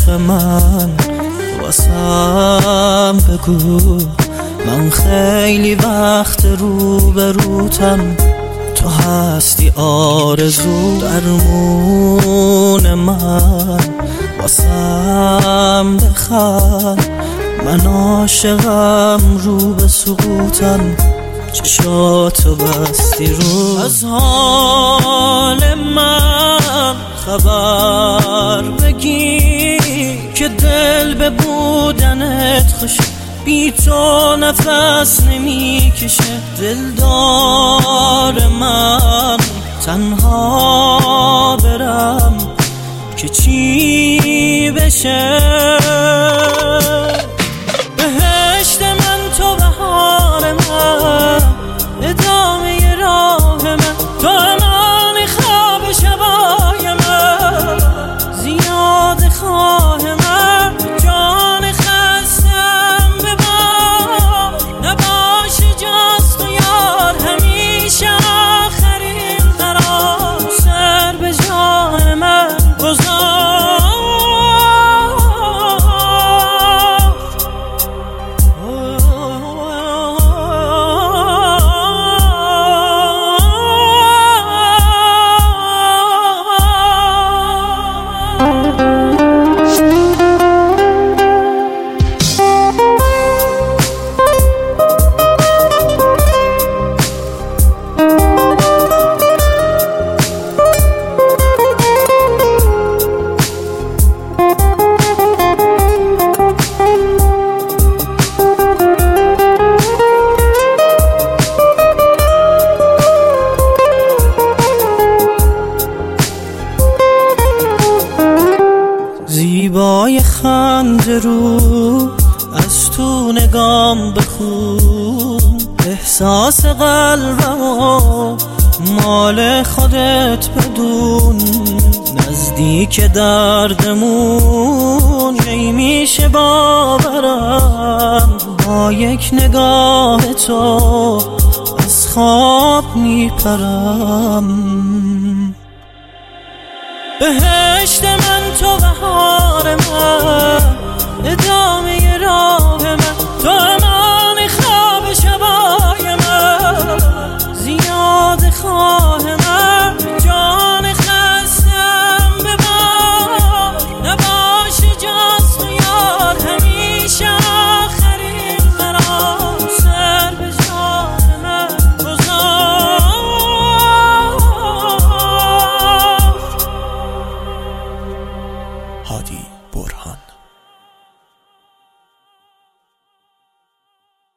عشق من واسم بگو، من خیلی وقت روبروتم، تو هستی آرزو درمون من، واسم بخند، من عاشقم رو به سقوطم، چشاتو بستی رو. از حال من خبر بگیر که دل به بودنت خوشه، بی تو نفس نمیکشه. دلدار من تنها برم که چی بشه؟ بهشت من تو بهار من، ادامه راه من، تو امانی خواب شبای من، زیاد خواه من، جان خستم ببار، نباشه جز تو یار، همیشه آخرین قرار، سر به جان من گذار. زیبای خنده رو از تو نگام بخون، احساس قلبمو مال خودت بدون، نزدیک دردمون کی میشه باورم، با یک نگاه تو از خواب میپرم. بهشت من تو بهار من، ادامه راه من، تو امانی خواب شبای من، زیاد خواه من، جان خستم ببار، نباشه جز تو یار، همیشه آخرین قرار، سر به جان من گذار. هادی برهان.